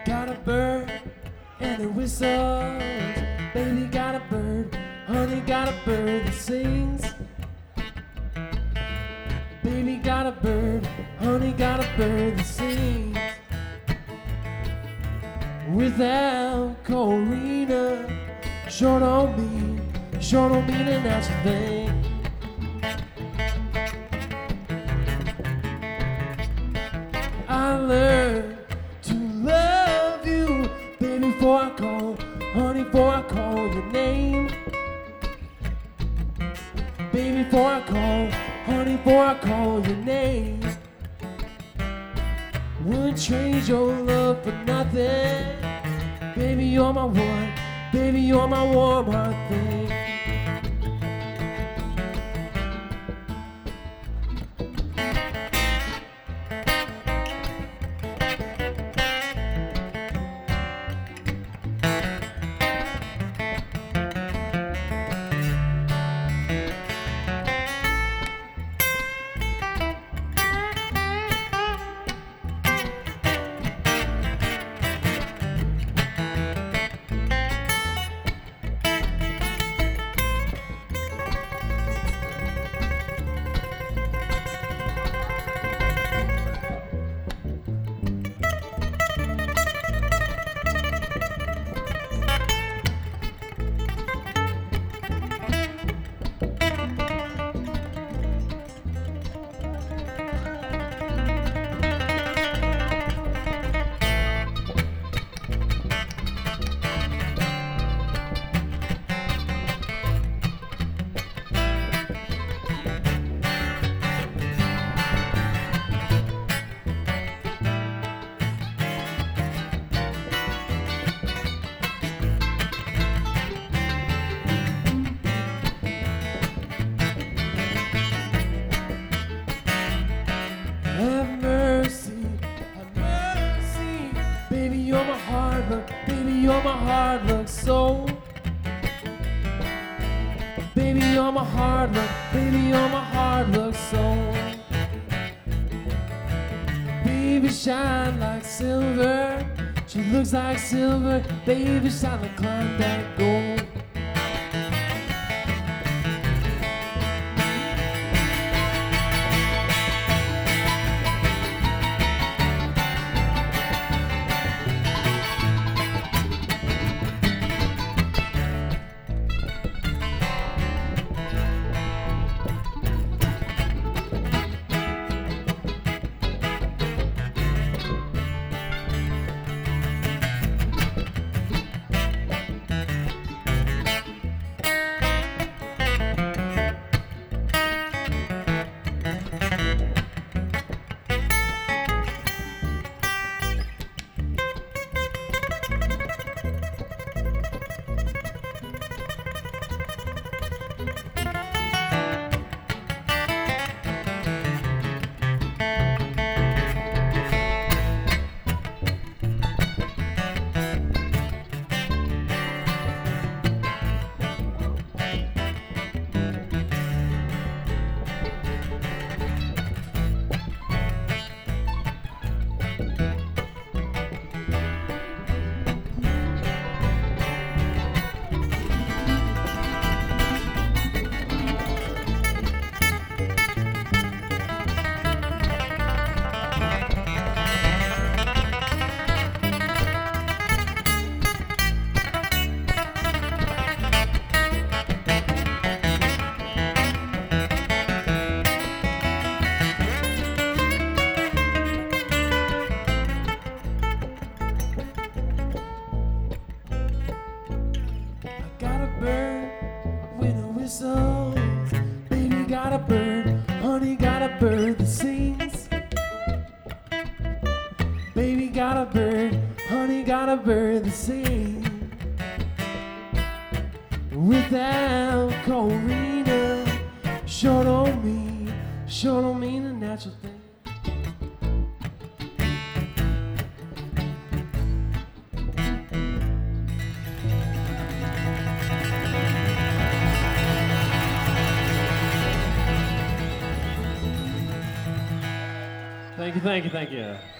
Got a bird and it whistles. Baby got a bird, honey got a bird that sings. Baby got a bird, honey got a bird that sings. Without Corina, sure don't mean a natural thing. I learned to love you, baby, before I call, honey, before I call your name. Baby, before I call, honey, before I call your name. Wouldn't trade your love for nothing. Baby, you're my one, baby, you're my warm heart thing. Have mercy, baby, you're my hard luck, baby, you're my hard luck soul. Baby, you're my hard luck, baby, you're my hard luck soul. Baby, shine like silver, she looks like silver, baby, shine like Klondike gold. Whistles. Baby got a bird, honey got a bird that sings. Baby got a bird, honey got a bird that sings. Without Corina, sure don't mean a natural thing. Thank you, thank you, thank you.